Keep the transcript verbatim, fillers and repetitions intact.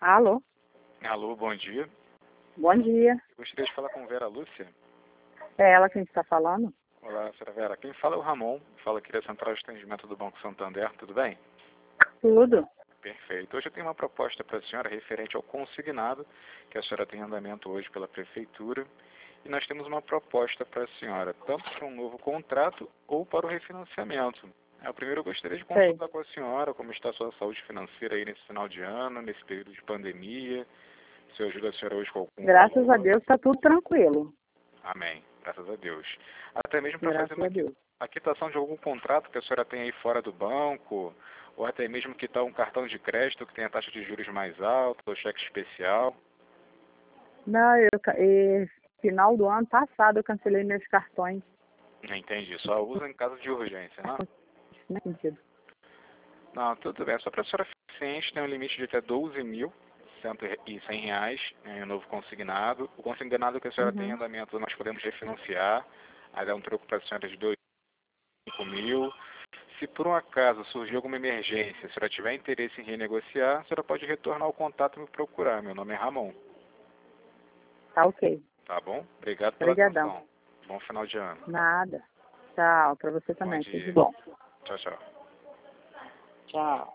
Alô? Alô, bom dia. Bom dia. Gostaria de falar com Vera Lúcia. É ela quem está falando? Olá, senhora Vera. Quem fala é o Ramon. Fala aqui da Central de Atendimento do Banco Santander. Tudo bem? Tudo. Perfeito. Hoje eu tenho uma proposta para a senhora referente ao consignado, que a senhora tem em andamento hoje pela Prefeitura. E nós temos uma proposta para a senhora, tanto para um novo contrato ou para o refinanciamento. É, primeiro eu gostaria de consultar Sei. com a senhora como está a sua saúde financeira aí nesse final de ano, nesse período de pandemia. Se eu ajudo a senhora hoje com algum Graças valor. a Deus está tudo tranquilo. Amém. Graças a Deus. Até mesmo para fazer Graças uma a Deus. a quitação de algum contrato que a senhora tem aí fora do banco, ou até mesmo quitar um cartão de crédito que tem a taxa de juros mais alta, ou cheque especial. Não, eu, ca- eh, final do ano passado eu cancelei meus cartões. Não entendi. Só usa em caso de urgência, não? Não tem sentido. Não, tudo bem. Só para a senhora ficar ciente, tem um limite de até doze mil e cem reais em um novo consignado. O consignado que a senhora tem em Uhum. andamento nós podemos refinanciar. Aí dá um troco para a senhora de dois cinco mil. Se por um acaso surgir alguma emergência, se a senhora tiver interesse em renegociar, a senhora pode retornar o contato e me procurar. Meu nome é Ramon. Tá ok. Tá bom? Obrigado pela Obrigadão. atenção. Bom final de ano. Nada. Tchau. Para você Bom também. Tudo de dia. bom. Tchau, tchau. Tchau.